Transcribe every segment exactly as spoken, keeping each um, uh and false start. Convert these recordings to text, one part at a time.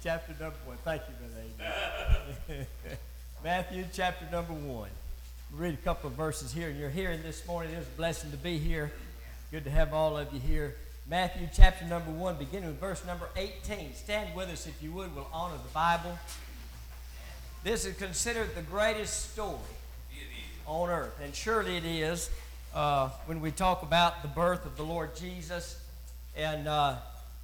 chapter number one. Thank you, Brother Adrian. Matthew chapter number one. We'll read a couple of verses here, and you're hearing this morning. It's a blessing to be here. Good to have all of you here. Matthew chapter number one, beginning with verse number eighteen. Stand with us if you would. We'll honor the Bible. This is considered the greatest story on earth, and surely it is uh, when we talk about the birth of the Lord Jesus. And uh,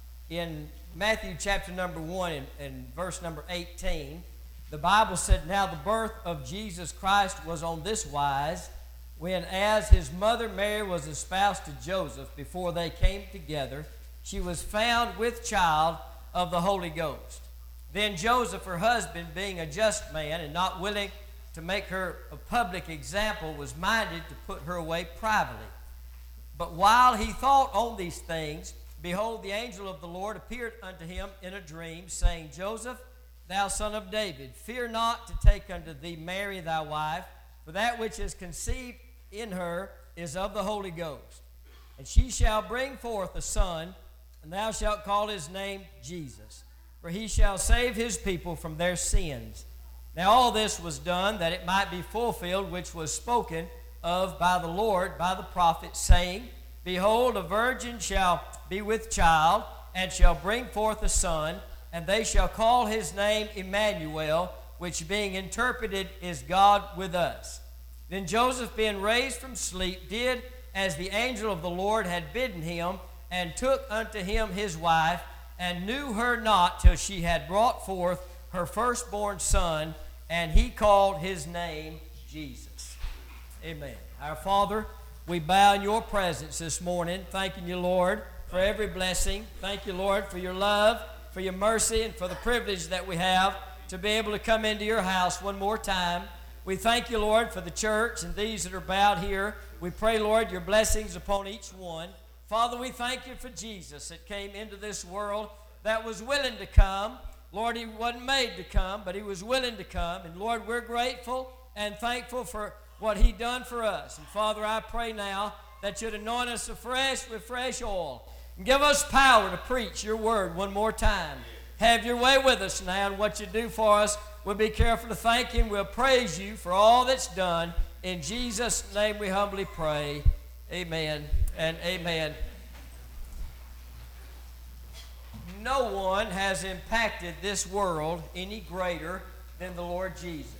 in Matthew chapter number one and, and verse number eighteen, the Bible said, "Now the birth of Jesus Christ was on this wise, when as his mother Mary was espoused to Joseph, before they came together, she was found with child of the Holy Ghost. Then Joseph, her husband, being a just man and not willing to make her a public example, was minded to put her away privately. But while he thought on these things, behold, the angel of the Lord appeared unto him in a dream, saying, Joseph, thou son of David, fear not to take unto thee Mary thy wife, for that which is conceived in her is of the Holy Ghost. And she shall bring forth a son, and thou shalt call his name Jesus, for he shall save his people from their sins. Now all this was done that it might be fulfilled, which was spoken of by the Lord, by the prophet, saying, Behold, a virgin shall be with child, and shall bring forth a son, and they shall call his name Emmanuel, which being interpreted is God with us. Then Joseph, being raised from sleep, did as the angel of the Lord had bidden him, and took unto him his wife, and knew her not till she had brought forth her firstborn son, and he called his name Jesus." Amen. Our Father, we bow in your presence this morning, thanking you, Lord, for every blessing. Thank you, Lord, for your love, for your mercy, and for the privilege that we have to be able to come into your house one more time. We thank you, Lord, for the church and these that are bowed here. We pray, Lord, your blessings upon each one. Father, we thank you for Jesus that came into this world, that was willing to come. Lord, he wasn't made to come, but he was willing to come. And Lord, we're grateful and thankful for what he done for us. And Father, I pray now that you'd anoint us afresh with fresh oil and give us power to preach your word one more time. Have your way with us now, and what you do for us, we'll be careful to thank you, and we'll praise you for all that's done. In Jesus' name we humbly pray. Amen and amen. No one has impacted this world any greater than the Lord Jesus.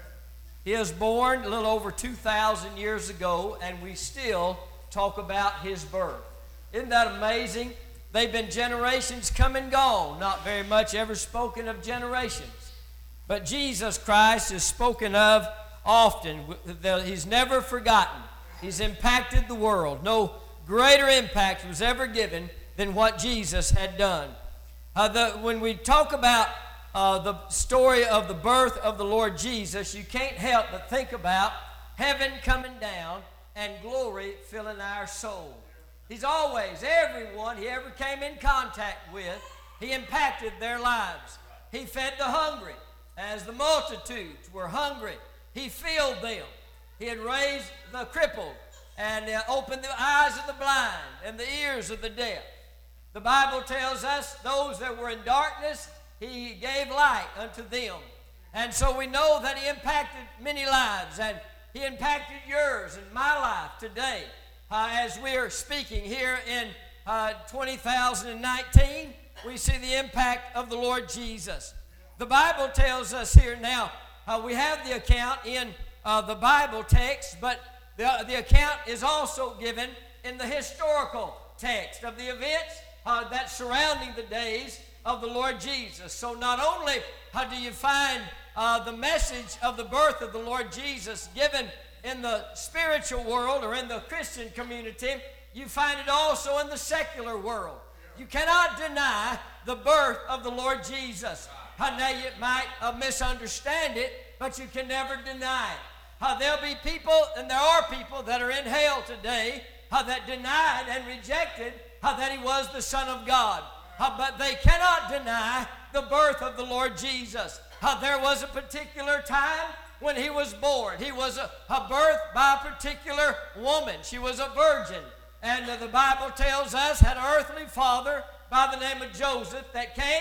He was born a little over two thousand years ago, and we still talk about his birth. Isn't that amazing? They've been generations come and gone, not very much ever spoken of generations. But Jesus Christ is spoken of often. He's never forgotten. He's impacted the world. No greater impact was ever given than what Jesus had done. Uh, the, when we talk about uh, the story of the birth of the Lord Jesus, you can't help but think about heaven coming down and glory filling our soul. He's always, everyone he ever came in contact with, he impacted their lives. He fed the hungry. As the multitudes were hungry, he filled them. He had raised the crippled and uh, opened the eyes of the blind and the ears of the deaf. The Bible tells us those that were in darkness, he gave light unto them. And so we know that he impacted many lives, and he impacted yours and my life today. Uh, as we are speaking here in uh, twenty nineteen, we see the impact of the Lord Jesus. The Bible tells us here now, uh, we have the account in uh, the Bible text, but the, the account is also given in the historical text of the events uh, that surrounding the days of the Lord Jesus. So not only uh, do you find uh, the message of the birth of the Lord Jesus given in the spiritual world or in the Christian community, you find it also in the secular world. You cannot deny the birth of the Lord Jesus. Uh, now you might uh, misunderstand it, but you can never deny it. Uh, there'll be people, and there are people that are in hell today uh, that denied and rejected uh, that he was the Son of God. Uh, but they cannot deny the birth of the Lord Jesus. Uh, there was a particular time when he was born. He was a, a birth by a particular woman. She was a virgin. And uh, the Bible tells us had an earthly father by the name of Joseph that came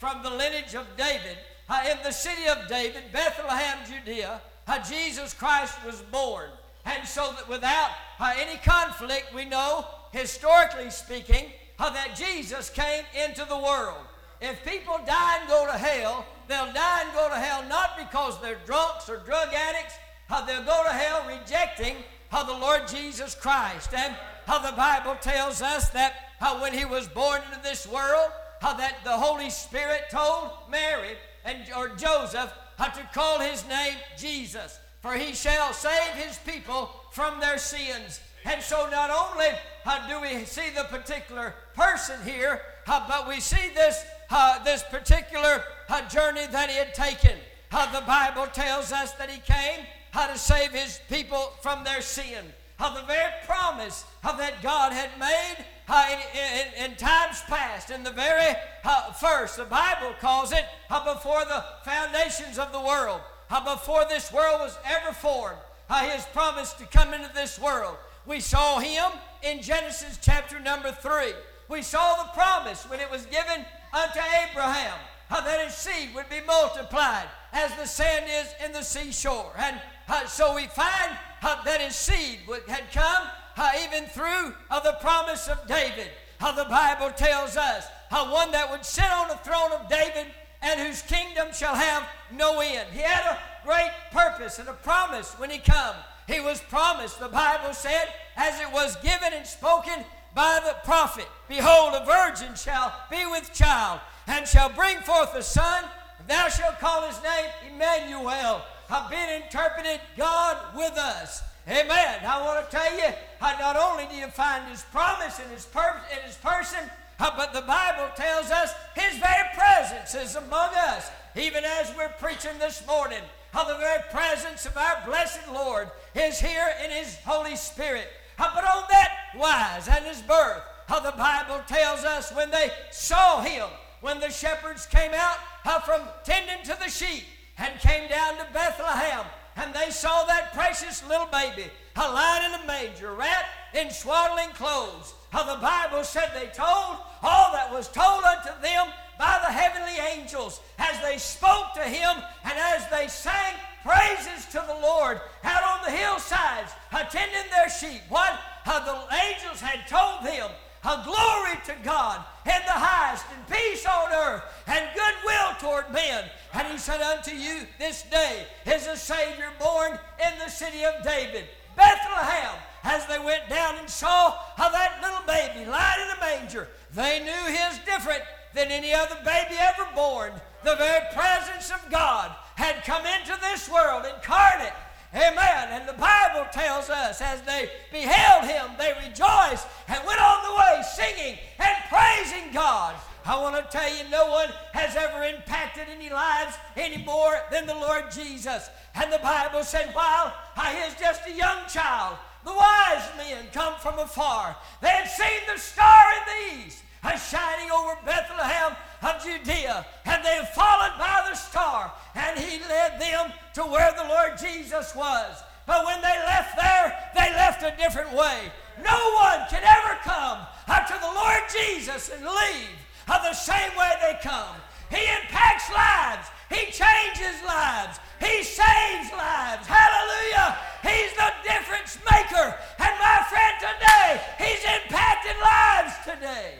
from the lineage of David, uh, in the city of David, Bethlehem, Judea, uh, Jesus Christ was born. And so that without uh, any conflict, we know, historically speaking, uh, that Jesus came into the world. If people die and go to hell, they'll die and go to hell not because they're drunks or drug addicts. Uh, they'll go to hell rejecting uh, the Lord Jesus Christ. And uh, the Bible tells us that uh, when he was born into this world, uh, that the Holy Spirit told Mary and or Joseph uh, to call his name Jesus, for he shall save his people from their sins. And so not only uh, do we see the particular person here, uh, but we see this Uh, this particular uh, journey that he had taken. Uh, the Bible tells us that he came uh, to save his people from their sin. Uh, the very promise uh, that God had made uh, in, in, in times past, in the very uh, first, the Bible calls it uh, before the foundations of the world, uh, before this world was ever formed, uh, his promise to come into this world. We saw him in Genesis chapter number three. We saw the promise when it was given unto Abraham, uh, that his seed would be multiplied as the sand is in the seashore. And uh, so we find uh, that his seed would, had come uh, even through uh, the promise of David. Uh, the Bible tells us uh, one that would sit on the throne of David and whose kingdom shall have no end. He had a great purpose and a promise when he come. He was promised, the Bible said, as it was given and spoken by the prophet, behold, a virgin shall be with child, and shall bring forth a son, and thou shalt call his name Emmanuel. I've been interpreted, God with us. Amen. I want to tell you, not only do you find his promise in his, pur- in his person, but the Bible tells us his very presence is among us, even as we're preaching this morning. How the very presence of our blessed Lord is here in his Holy Spirit. Uh, but on that wise and his birth, how the Bible tells us when they saw him, when the shepherds came out uh, from tending to the sheep and came down to Bethlehem, and they saw that precious little baby uh, lying in a manger, wrapped in swaddling clothes. How the Bible said they told all that was told unto them by the heavenly angels as they spoke to him and as they sang praises to the Lord out on the hillsides, attending their sheep. What uh, the angels had told them, uh, glory to God in the highest, and peace on earth, and goodwill toward men. And he said, unto you this day is a Savior born in the city of David, Bethlehem. As they went down and saw how that little baby lying in a manger, they knew he was different than any other baby ever born. The very presence of God had come into this world incarnate. Amen. And the Bible tells us as they beheld him, they rejoiced and went on the way singing and praising God. I want to tell you, no one has ever impacted any lives any more than the Lord Jesus. And the Bible said, while he is just a young child, the wise men come from afar. They had seen the star in the east, shining over Bethlehem of Judea, and they followed by the star, and he led them to where the Lord Jesus was. But when they left there, they left a different way. No one can ever come to the Lord Jesus and leave the same way they come. He impacts lives. He changes lives. He saves lives. Hallelujah. He's the difference maker. And my friend, today, he's impacting lives today.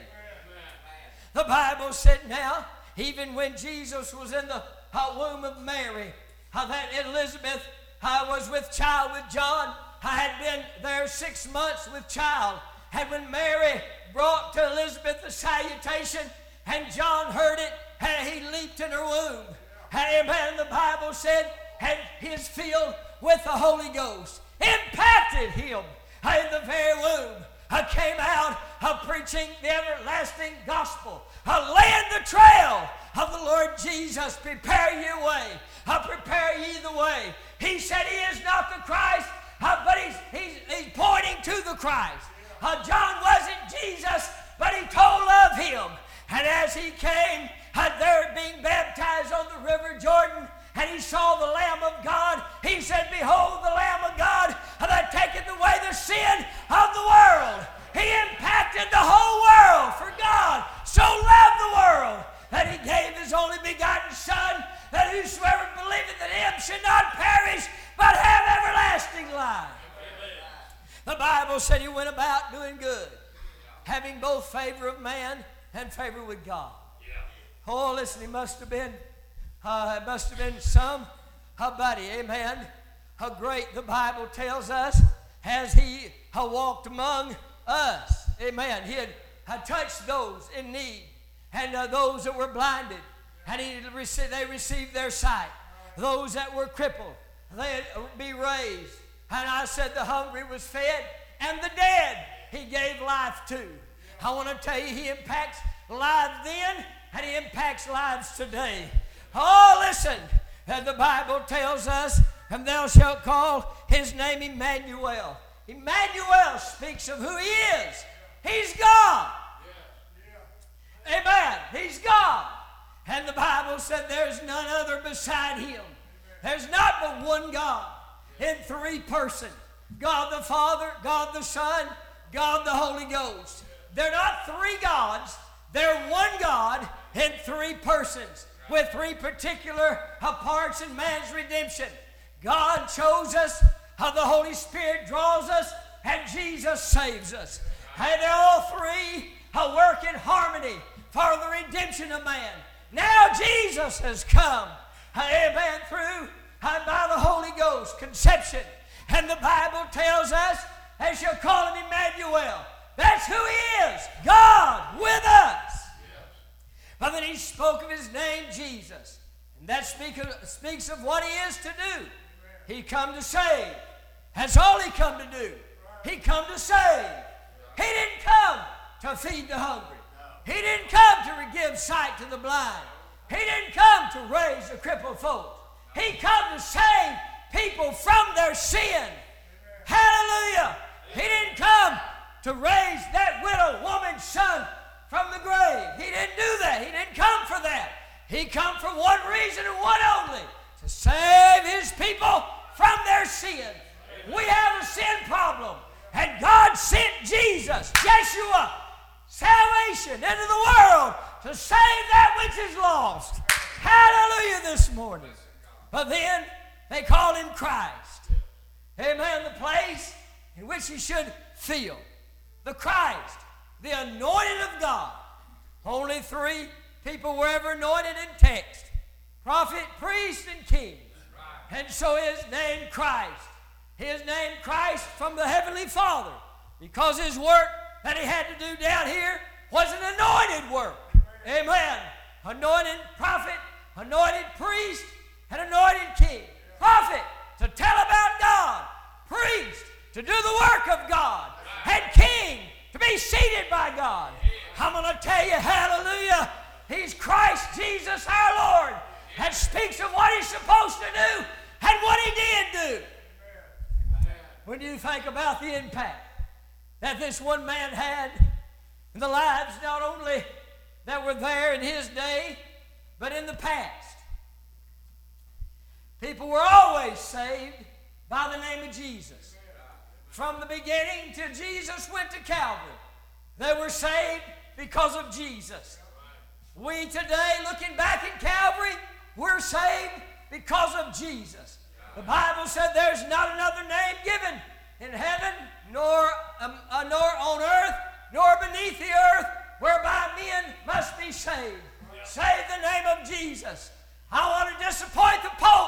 The Bible said now, even when Jesus was in the uh, womb of Mary, uh, that Elizabeth uh, was with child with John. I had been there six months with child. And when Mary brought to Elizabeth the salutation, and John heard it, and he leaped in her womb. And amen, the Bible said, and he is filled with the Holy Ghost. Impacted him in the very womb. I came out uh, preaching the everlasting gospel, uh, laying the trail of the Lord Jesus. Prepare your way. Uh, prepare ye the way. He said he is not the Christ, uh, but he's, he's, he's pointing to the Christ. Uh, John wasn't Jesus, but he told of him. And as he came, uh, there being baptized on the river Jordan, and he saw the Lamb of God, he said, behold the Lamb of God that taketh away the sin of the world. He impacted the whole world, for God so loved the world that he gave his the Son, that whosoever believeth in him should not perish, but have everlasting life. The Bible said he went about doing good, having both favor of man and favor with God. Oh, listen, he must have been, uh, it must have been some, a buddy, amen. How great the Bible tells us as he uh, walked among us, amen. He had, had touched those in need and uh, those that were blinded, and he received, they received their sight. Those that were crippled, they'd be raised. And I said the hungry was fed, and the dead he gave life to. I want to tell you, he impacts lives then, and he impacts lives today. Oh, listen, and the Bible tells us, and thou shalt call his name Emmanuel. Emmanuel speaks of who he is. He's God. Amen. He's God. And the Bible said there's none other beside him. There's not but one God in three persons. God the Father, God the Son, God the Holy Ghost. They're not three gods. They're one God in three persons with three particular parts in man's redemption. God chose us, how the Holy Spirit draws us, and Jesus saves us. And they're all three uh, work in harmony for the redemption of man. Now Jesus has come, amen, through uh, by the Holy Ghost, conception. And the Bible tells us, they shall call him Emmanuel. That's who he is, God with us. But then he spoke of his name, Jesus. And that speak of, speaks of what he is to do. He come to save. That's all he come to do. He come to save. He didn't come to feed the hungry. He didn't come to give sight to the blind. He didn't come to raise the crippled folks. He come to save people from their sin. Hallelujah. He didn't come to raise that widow woman's son from the grave. He didn't do that. He didn't come for that. He come for one reason and one only, to save his people from their sin. We have a sin problem, and God sent Jesus, Yeshua, salvation into the world to save that which is lost. Hallelujah this morning. But then they called him Christ. Amen. The place in which he should feel. The Christ, the anointed of God. Only three people were ever anointed in text: prophet, priest, and king. And so his name Christ. His name Christ from the Heavenly Father, because his work that he had to do down here was an anointed work. Amen. Anointed prophet, anointed priest, and anointed king. Prophet, to tell about God. Priest, to do the work of God. And king, to be seated by God. I'm going to tell you, hallelujah, he's Christ Jesus our Lord. That speaks of what he's supposed to do and what he did do. When you think about the impact that this one man had in the lives not only that were there in his day, but in the past. People were always saved by the name of Jesus. From the beginning till Jesus went to Calvary, they were saved because of Jesus. We today, looking back at Calvary, we're saved because of Jesus. The Bible said there's not another name given in heaven, nor, um, uh, nor on earth, nor beneath the earth, whereby men must be saved. Save the name of Jesus. I want to disappoint the Pope.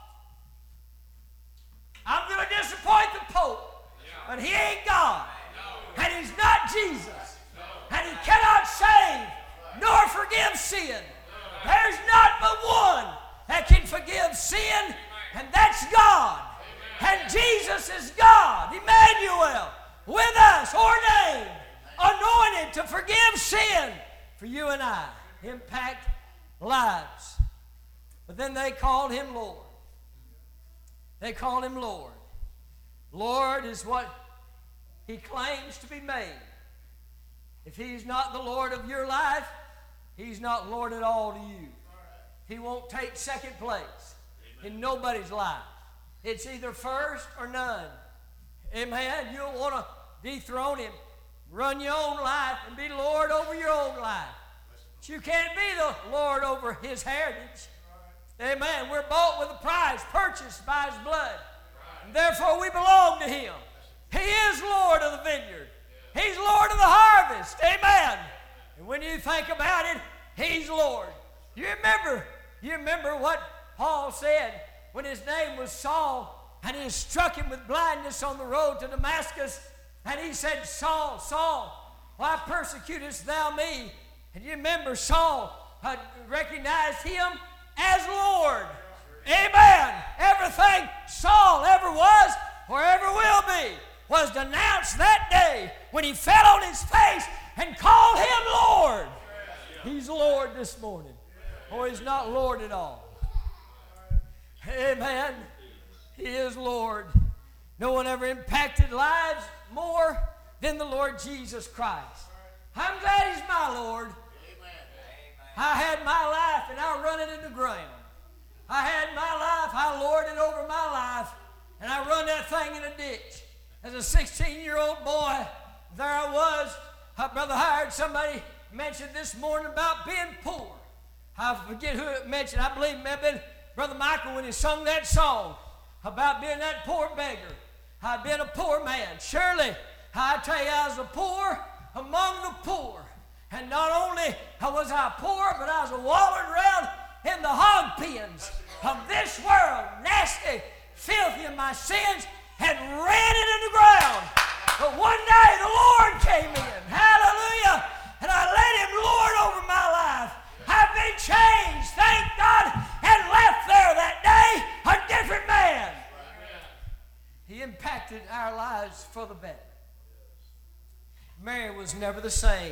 I'm going to disappoint the Pope. But he ain't God. And he's not Jesus. And he cannot save nor forgive sin. There's not but one that can forgive sin, and that's God. And Jesus is God, Emmanuel, with us, ordained, anointed to forgive sin for you and I, impact lives. But then they called him Lord. They called him Lord. Lord is what he claims to be made. If he's not the Lord of your life, he's not Lord at all to you. He won't take second place in nobody's life. It's either first or none. Amen. You don't want to dethrone him. Run your own life and be Lord over your own life. But you can't be the Lord over his heritage. Amen. We're bought with a price, purchased by His blood. And therefore we belong to Him. He is Lord of the vineyard. He's Lord of the harvest. Amen. And when you think about it, He's Lord. You remember, you remember what Paul said when his name was Saul and He struck him with blindness on the road to Damascus. And he said, Saul, Saul, why persecutest thou me? And you remember Saul had recognized Him as Lord. Amen. Everything Saul ever was or ever will be was denounced that day when he fell on his face and called Him Lord. He's Lord this morning. Or He's not Lord at all. Amen. He is Lord. No one ever impacted lives more than the Lord Jesus Christ. I'm glad He's my Lord. I had my life and I run it in the ground. I had my life, I lorded over my life, and I run that thing in a ditch. As a sixteen-year-old boy, there I was. Uh, Brother Howard, somebody mentioned this morning about being poor. I forget who it mentioned. I believe it may have been Brother Michael when he sung that song about being that poor beggar. I've been a poor man. Surely, I tell you, I was a poor among the poor. And not only was I poor, but I was wallowing around in the hog pens of this world, nasty, filthy, and my sins had ran it in the ground. But one day the Lord came in. Hallelujah. And I let Him Lord over my life. I've been changed, thank God, and left there that day a different man. He impacted our lives for the better. Mary was never the same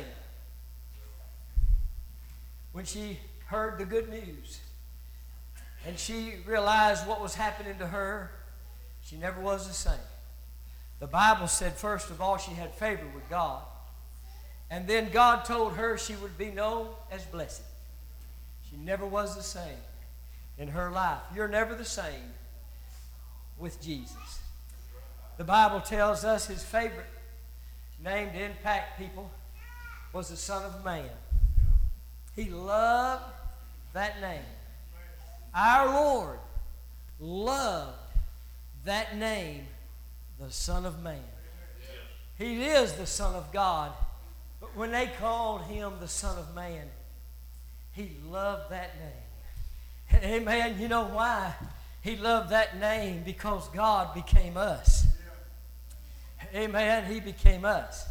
when she heard the good news and she realized what was happening to her. She never was the same. The Bible said, first of all, she had favor with God. And then God told her she would be known as blessed. She never was the same in her life. You're never the same with Jesus. The Bible tells us His favorite name to impact people was the Son of Man. He loved that name. Our Lord loved that name, the Son of Man. He is the Son of God. But when they called Him the Son of Man, He loved that name. Amen. You know why He loved that name? Because God became us. Amen. He became us.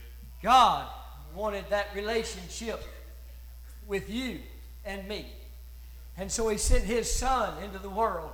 God wanted that relationship with you and me. And so He sent His Son into the world.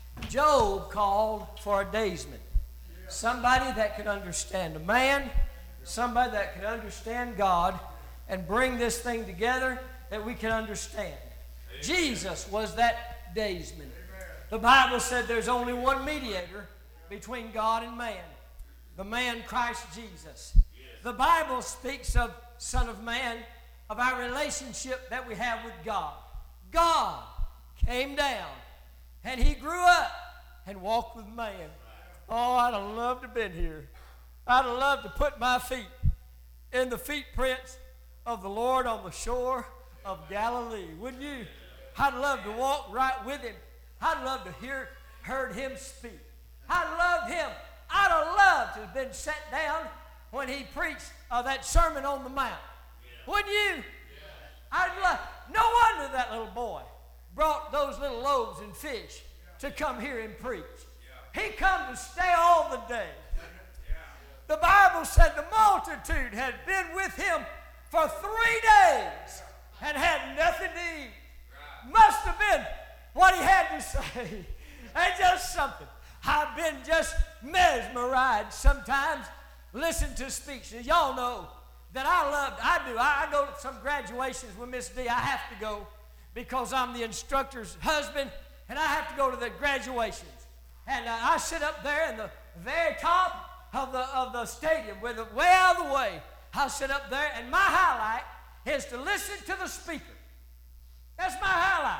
Job called for a daysman. Somebody that could understand a man, somebody that could understand God and bring this thing together that we can understand. Amen. Jesus was that daysman. Amen. The Bible said there's only one mediator between God and man, the man Christ Jesus. Yes. The Bible speaks of Son of Man, of our relationship that we have with God. God came down and He grew up and walked with man. Oh, I'd have loved to have been here. I'd have loved to put my feet in the feet prints of the Lord on the shore of Galilee. Wouldn't you? I'd love to walk right with Him. I'd love to hear, heard Him speak. I'd love Him. I'd have loved to have been sat down when He preached uh, that Sermon on the Mount. Yeah. Wouldn't you? Yeah. I'd love. No wonder that little boy brought those little loaves and fish yeah. to come here and preach. Yeah. He come to stay all the day. Yeah. The Bible said the multitude had been with Him for three days and had nothing to eat. Right. Must have been what He had to say. And just something. I've been just mesmerized sometimes. Listen to speeches. Y'all know that I love, I do. I, I go to some graduations with Miss D. I have to go because I'm the instructor's husband, and I have to go to the graduations. And uh, I sit up there in the very top of the of the stadium, with the way out of the way. I sit up there, and my highlight is to listen to the speaker. That's my highlight.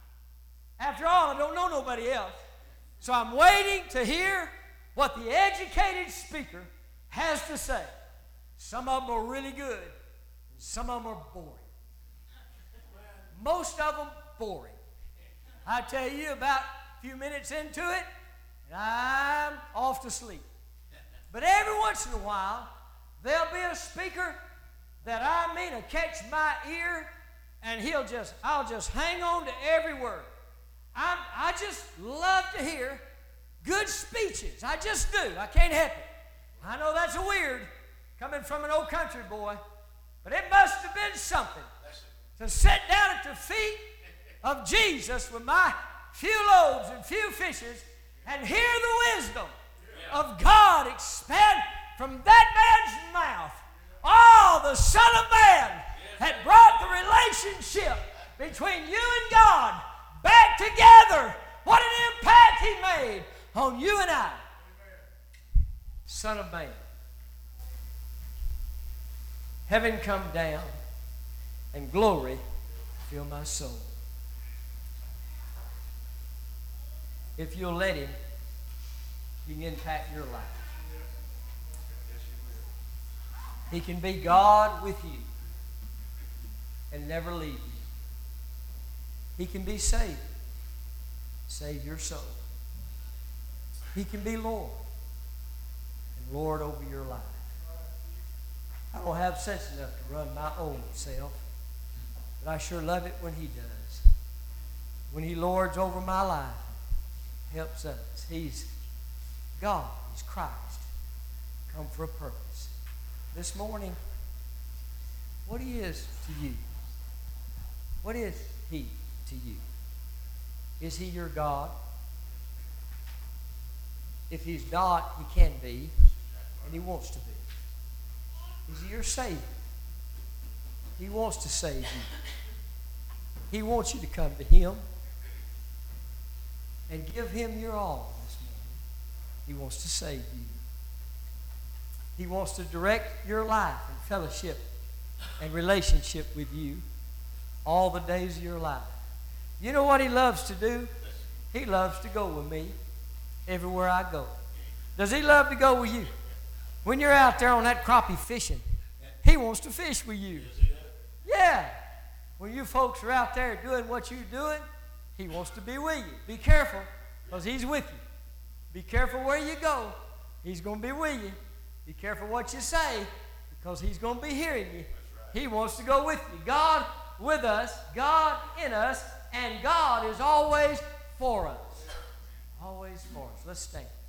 After all, I don't know nobody else. So I'm waiting to hear what the educated speaker has to say. Some of them are really good, and some of them are boring. Most of them boring. I tell you, about a few minutes into it, and I'm off to sleep. But every once in a while, there'll be a speaker that I mean to catch my ear, and he'll just, I'll just hang on to every word. I'm, I just love to hear good speeches. I just do. I can't help it. I know that's weird coming from an old country boy, but it must have been something to sit down at the feet of Jesus with my few loaves and few fishes and hear the wisdom of God expand from that man's mouth. Oh, the Son of Man had brought the relationship between you and God back together. What an impact he made on you and I. Son of Man. Heaven come down and glory fill my soul. If you'll let him, he can impact your life. He can be God with you and never leave you. He can be Savior, save your soul. He can be Lord and Lord over your life. I don't have sense enough to run my own self, but I sure love it when he does. When he lords over my life, helps us. He's God. He's Christ. Come for a purpose. This morning, what he is to you? What is he to you? Is he your God? If he's not, he can be, and he wants to be. Is he your Savior? He wants to save you. He wants you to come to him and give him your all this morning. He wants to save you. He wants to direct your life and fellowship and relationship with you all the days of your life. You know what he loves to do? He loves to go with me everywhere I go. Does he love to go with you? When you're out there on that crappie fishing, he wants to fish with you. Yeah. When you folks are out there doing what you're doing, he wants to be with you. Be careful, because he's with you. Be careful where you go. He's going to be with you. Be careful what you say, because he's going to be hearing you. He wants to go with you. God with us, God in us, and God is always for us. Always for us. Let's stand.